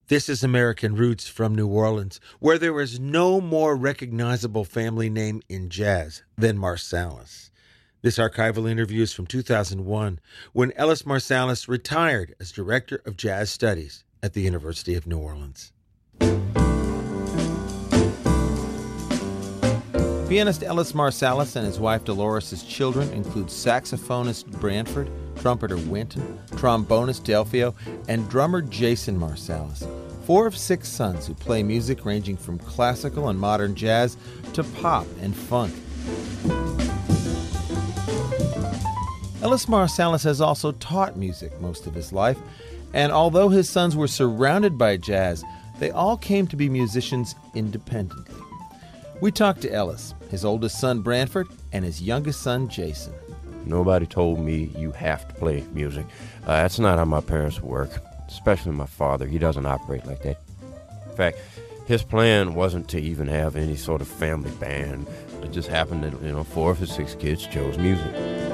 This is American Roots from New Orleans, where there is no more recognizable family name in jazz than Marsalis. This archival interview is from 2001, when Ellis Marsalis retired as Director of Jazz Studies at the University of New Orleans. Pianist Ellis Marsalis and his wife Dolores' children include saxophonist Branford, trumpeter Wynton, trombonist Delfio, and drummer Jason Marsalis, 4 of 6 sons who play music ranging from classical and modern jazz to pop and funk. Ellis Marsalis has also taught music most of his life, and although his sons were surrounded by jazz, they all came to be musicians independently. We talked to Ellis, his oldest son Branford, and his youngest son Jason. Nobody told me you have to play music. That's not how my parents work, especially my father. He doesn't operate like that. In fact, his plan wasn't to even have any sort of family band. It just happened that, 4 of his 6 kids chose music.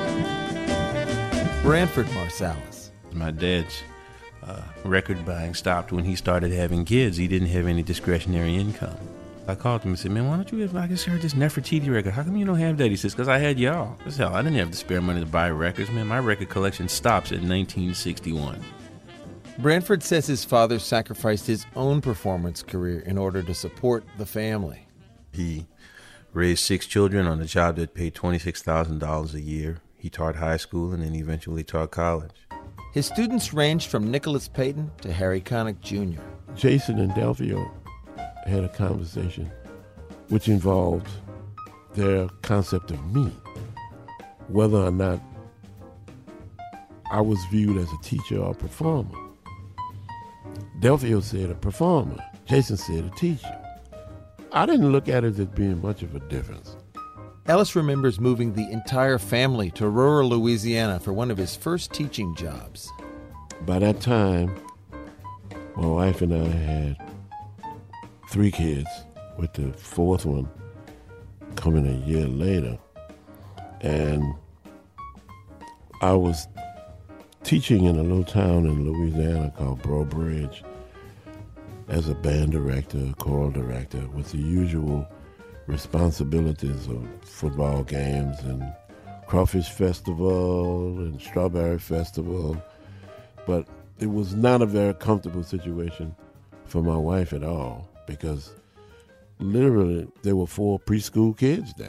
Branford Marsalis. My dad's record buying stopped when he started having kids. He didn't have any discretionary income. I called him and said, man, why don't you have, I just heard this Nefertiti record. How come you don't have that? He says, because I had y'all. I said, hell, I didn't have the spare money to buy records, man. My record collection stops at 1961. Branford says his father sacrificed his own performance career in order to support the family. He raised 6 children on a job that paid $26,000 a year. He taught high school and then eventually taught college. His students ranged from Nicholas Payton to Harry Connick Jr. Jason and Delfio had a conversation which involved their concept of me, whether or not I was viewed as a teacher or a performer. Delfio said a performer. Jason said a teacher. I didn't look at it as being much of a difference. Ellis remembers moving the entire family to rural Louisiana for one of his first teaching jobs. By that time, my wife and I had 3 kids, with the 4th one coming a year later. And I was teaching in a little town in Louisiana called Breaux Bridge as a band director, choral director, with the usual responsibilities of football games and Crawfish Festival and Strawberry Festival. But it was not a very comfortable situation for my wife at all, because literally there were 4 preschool kids there.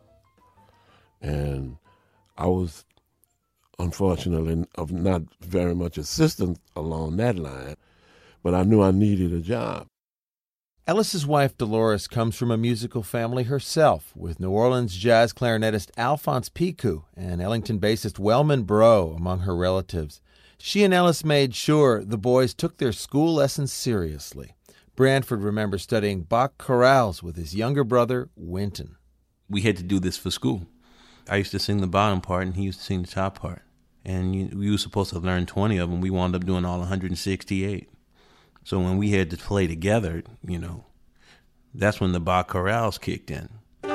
And I was unfortunately of not very much assistance along that line, but I knew I needed a job. Ellis's wife Dolores comes from a musical family herself, with New Orleans jazz clarinetist Alphonse Picou and Ellington bassist Wellman Breaux among her relatives. She and Ellis made sure the boys took their school lessons seriously. Branford remembers studying Bach chorales with his younger brother, Wynton. We had to do this for school. I used to sing the bottom part, and he used to sing the top part. And we were supposed to learn 20 of them. We wound up doing all 168. So when we had to play together, that's when the Bach chorales kicked in.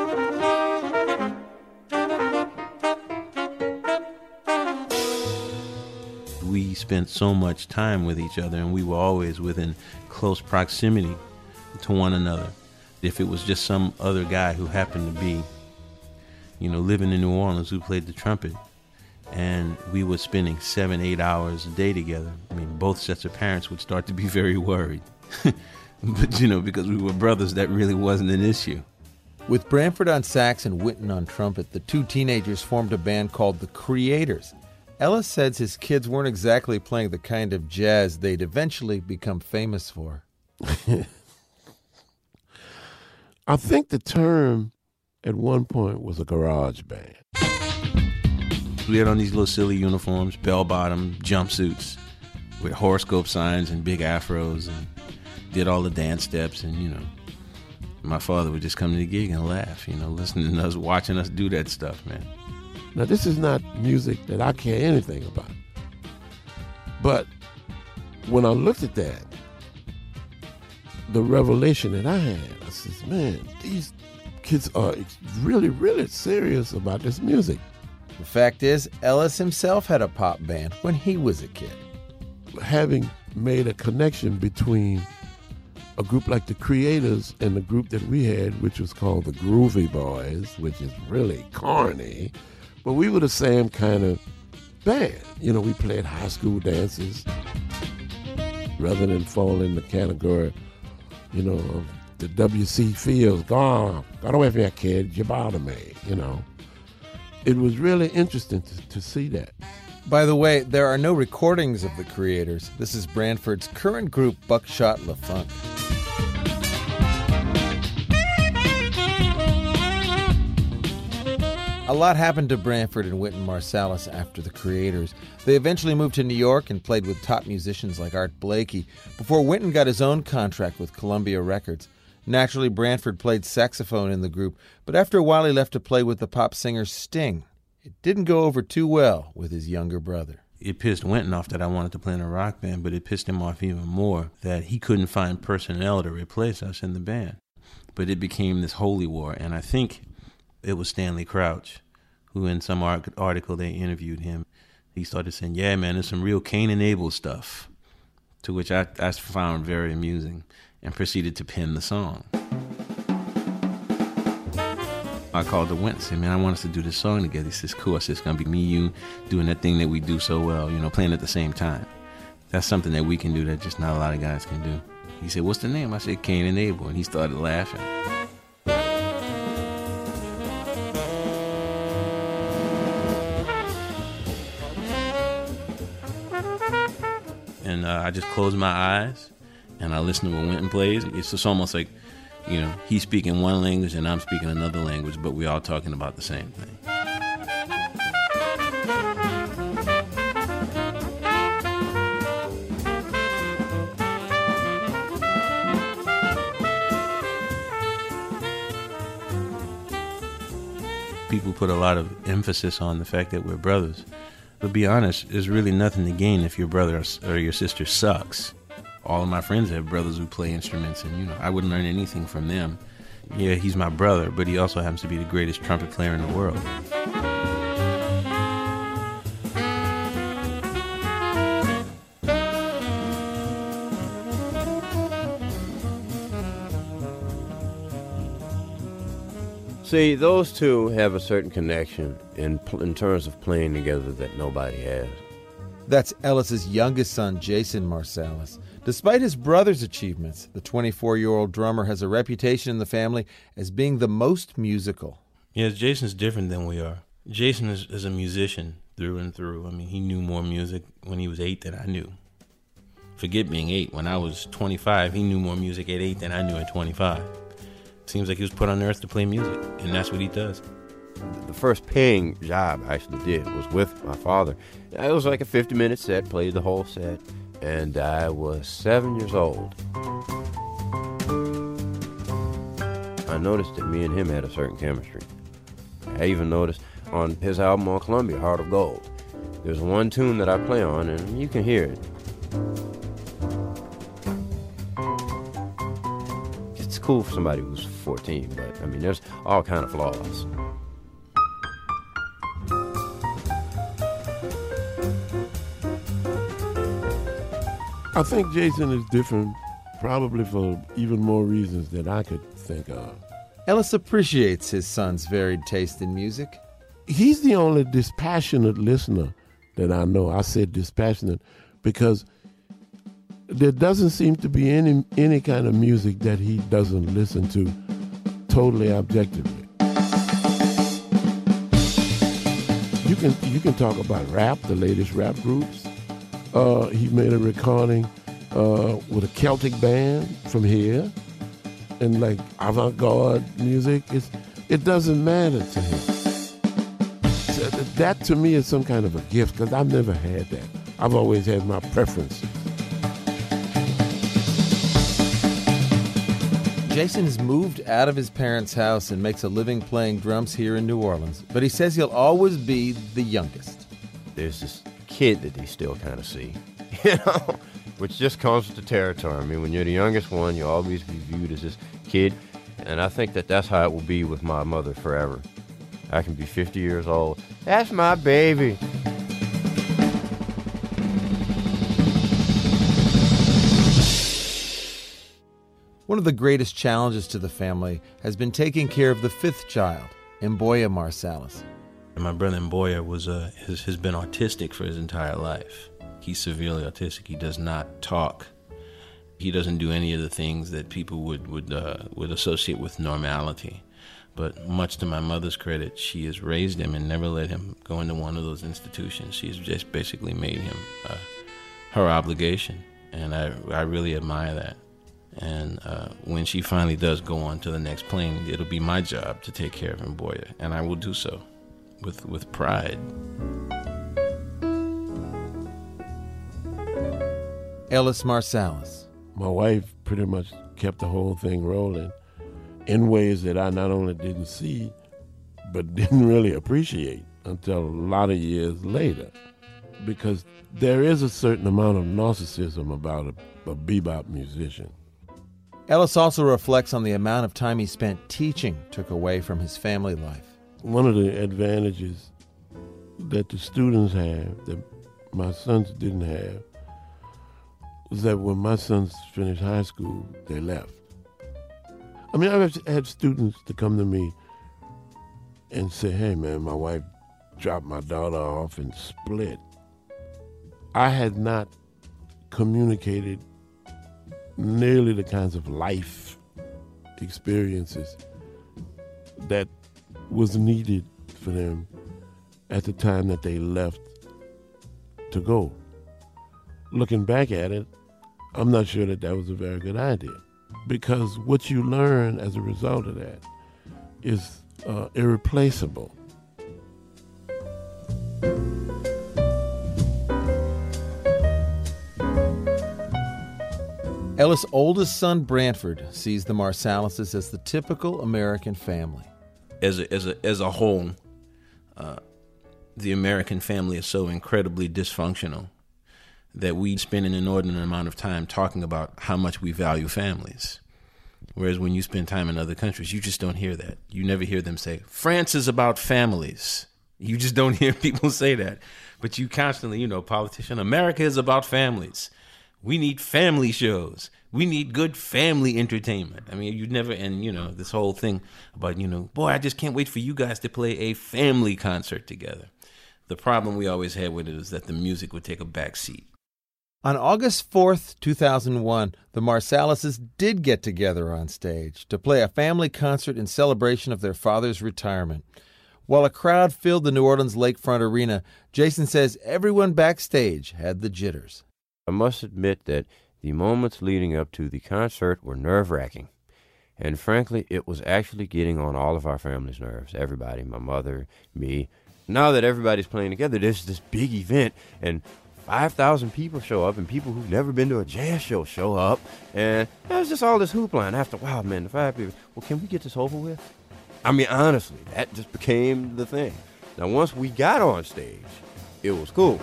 We spent so much time with each other, and we were always within close proximity to one another. If it was just some other guy who happened to be, living in New Orleans, who played the trumpet, and we were spending 7-8 hours a day together, both sets of parents would start to be very worried. But, because we were brothers, that really wasn't an issue. With Branford on sax and Wynton on trumpet, the 2 teenagers formed a band called The Creators. Ellis says his kids weren't exactly playing the kind of jazz they'd eventually become famous for. I think the term at one point was a garage band. We had on these little silly uniforms, bell-bottom jumpsuits with horoscope signs and big afros, and did all the dance steps. And, my father would just come to the gig and laugh, listening to us, watching us do that stuff, man. Now, this is not music that I care anything about. But when I looked at that, the revelation that I had, I said, man, these kids are really, really serious about this music. The fact is, Ellis himself had a pop band when he was a kid. Having made a connection between a group like the Creators and the group that we had, which was called the Groovy Boys, which is really corny, but we were the same kind of band. You know, we played high school dances rather than fall in the category, you know, of the W.C. Fields, got away from that kid, you bother me, you know. It was really interesting to see that. By the way, there are no recordings of the Creators. This is Branford's current group, Buckshot LaFunk. A lot happened to Branford and Wynton Marsalis after the Creators. They eventually moved to New York and played with top musicians like Art Blakey before Wynton got his own contract with Columbia Records. Naturally, Branford played saxophone in the group, but after a while he left to play with the pop singer Sting. It didn't go over too well with his younger brother. It pissed Wynton off that I wanted to play in a rock band, but it pissed him off even more that he couldn't find personnel to replace us in the band. But it became this holy war, and I think it was Stanley Crouch, who in some article they interviewed him. He started saying, yeah, man, there's some real Cain and Abel stuff, to which I found very amusing, and proceeded to pen the song. I called to Wynton and said, man, I want us to do this song together. He says, cool. I said, it's going to be me, you, doing that thing that we do so well, you know, playing at the same time. That's something that we can do that just not a lot of guys can do. He said, what's the name? I said, Cain and Abel. And he started laughing. And I just closed my eyes and I listened to what Wynton plays. It's just almost like, you know, he's speaking one language and I'm speaking another language, but we're all talking about the same thing. People put a lot of emphasis on the fact that we're brothers. But be honest, there's really nothing to gain if your brother or your sister sucks. All of my friends have brothers who play instruments, and, you know, I wouldn't learn anything from them. Yeah, he's my brother, but he also happens to be the greatest trumpet player in the world. See, those two have a certain connection in terms of playing together that nobody has. That's Ellis's youngest son, Jason Marsalis. Despite his brother's achievements, the 24-year-old drummer has a reputation in the family as being the most musical. Yes, Jason's different than we are. Jason is a musician through and through. I mean, he knew more music when he was 8 than I knew. Forget being 8. When I was 25, he knew more music at 8 than I knew at 25. Seems like he was put on earth to play music, and that's what he does. The first paying job I actually did was with my father. It was like a 50-minute set, played the whole set, and I was 7 years old. I noticed that me and him had a certain chemistry. I even noticed on his album on Columbia, Heart of Gold, there's one tune that I play on, and you can hear it. It's cool for somebody who's 14, but I mean, there's all kind of flaws. I think Jason is different, probably for even more reasons than I could think of. Ellis appreciates his son's varied taste in music. He's the only dispassionate listener that I know. I said dispassionate because there doesn't seem to be any kind of music that he doesn't listen to totally objectively. You can talk about rap, the latest rap groups. He made a recording with a Celtic band from here, and like avant-garde music. It doesn't matter to him. So that to me is some kind of a gift, because I've never had that. I've always had my preferences. Jason has moved out of his parents' house and makes a living playing drums here in New Orleans, but he says he'll always be the youngest. There's this kid that they still kind of see, you know, which just comes with the territory. I mean, when you're the youngest one, you'll always be viewed as this kid, and I think that that's how it will be with my mother forever. I can be 50 years old. That's my baby. One of the greatest challenges to the family has been taking care of the fifth child, Mboya Marsalis. My brother Mboya has been autistic for his entire life. He's severely autistic. He does not talk. He doesn't do any of the things that people would associate with normality. But much to my mother's credit, she has raised him and never let him go into one of those institutions. She's just basically made him her obligation, and I really admire that. And when she finally does go on to the next plane, it'll be my job to take care of Mboya, and I will do so with pride. Ellis Marsalis. My wife pretty much kept the whole thing rolling in ways that I not only didn't see, but didn't really appreciate until a lot of years later. Because there is a certain amount of narcissism about a bebop musician. Ellis also reflects on the amount of time he spent teaching took away from his family life. One of the advantages that the students have that my sons didn't have was that when my sons finished high school, they left. I mean, I've had students to come to me and say, hey, man, my wife dropped my daughter off and split. I had not communicated nearly the kinds of life experiences that was needed for them at the time that they left to go. Looking back at it, I'm not sure that was a very good idea, because what you learn as a result of that is irreplaceable. Ellis' oldest son, Branford, sees the Marsalises as the typical American family. As a whole, the American family is so incredibly dysfunctional that we spend an inordinate amount of time talking about how much we value families. Whereas when you spend time in other countries, you just don't hear that. You never hear them say, France is about families. You just don't hear people say that. But you constantly, politician, America is about families. We need family shows. We need good family entertainment. I mean, you'd never, and this whole thing about, boy, I just can't wait for you guys to play a family concert together. The problem we always had with it is that the music would take a back seat. On August 4th, 2001, the Marsalises did get together on stage to play a family concert in celebration of their father's retirement. While a crowd filled the New Orleans Lakefront Arena, Jason says everyone backstage had the jitters. I must admit that the moments leading up to the concert were nerve-wracking. And frankly, it was actually getting on all of our family's nerves. Everybody, my mother, me. Now that everybody's playing together, there's this big event, and 5,000 people show up, and people who've never been to a jazz show up, and there's just all this hoopla. And after a while, man, the 5 people, well, can we get this over with? I mean, honestly, that just became the thing. Now, once we got on stage, it was cool.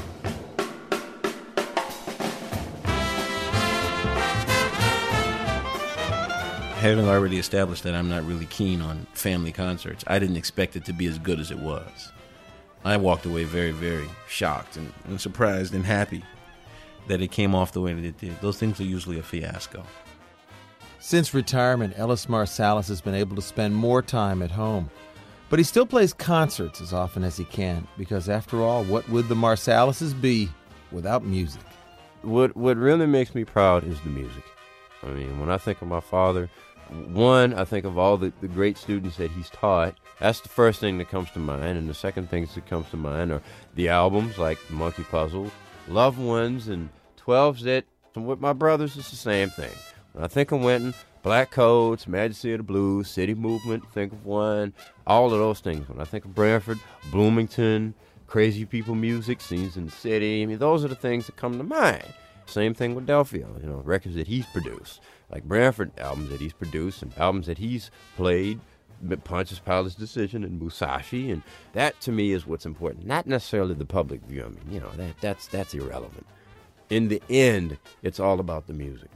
Having already established that I'm not really keen on family concerts, I didn't expect it to be as good as it was. I walked away very, very shocked and surprised and happy that it came off the way that it did. Those things are usually a fiasco. Since retirement, Ellis Marsalis has been able to spend more time at home. But he still plays concerts as often as he can, because after all, what would the Marsalises be without music? What really makes me proud is the music. I mean, when I think of my father, one, I think of all the great students that he's taught. That's the first thing that comes to mind. And the second thing that comes to mind are the albums like Monkey Puzzle, Loved Ones, and 12 Zit. And with my brothers, it's the same thing. When I think of Wynton, Black Coats, Majesty of the Blues, City Movement, think of one, all of those things. When I think of Branford, Bloomington, Crazy People Music, Scenes in the City, I mean, those are the things that come to mind. Same thing with Delphio, records that he's produced. Like Branford, albums that he's produced and albums that he's played, Pontius Pilate's Decision and Musashi, and that to me is what's important. Not necessarily the public view. I mean, that's irrelevant. In the end, it's all about the music.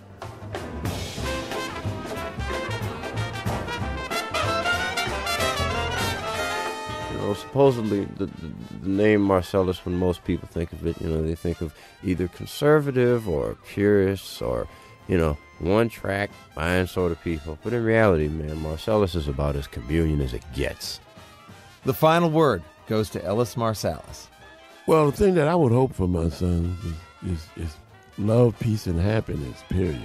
Supposedly the name Marsalis, when most people think of it, they think of either conservative or purist or one track, buying soda people. But in reality, man, Marsalis is about as communion as it gets. The final word goes to Ellis Marsalis. Well, the thing that I would hope for my sons is love, peace, and happiness, period.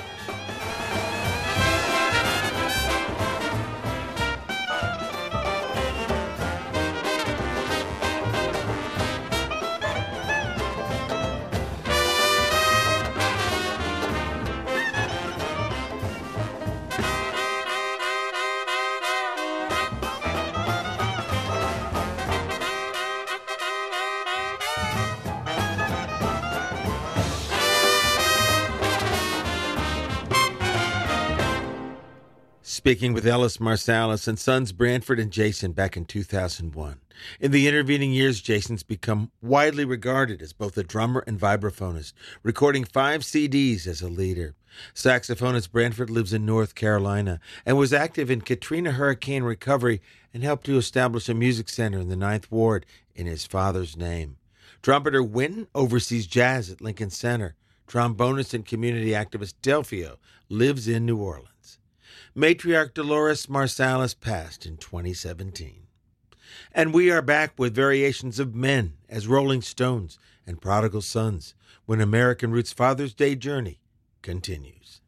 Speaking with Ellis Marsalis and sons Branford and Jason back in 2001. In the intervening years, Jason's become widely regarded as both a drummer and vibraphonist, recording 5 CDs as a leader. Saxophonist Branford lives in North Carolina and was active in Katrina hurricane recovery and helped to establish a music center in the 9th Ward in his father's name. Trumpeter Winton oversees jazz at Lincoln Center. Trombonist and community activist Delphio lives in New Orleans. Matriarch Dolores Marsalis passed in 2017. And we are back with variations of Men as Rolling Stones and Prodigal Sons when American Roots Father's Day journey continues.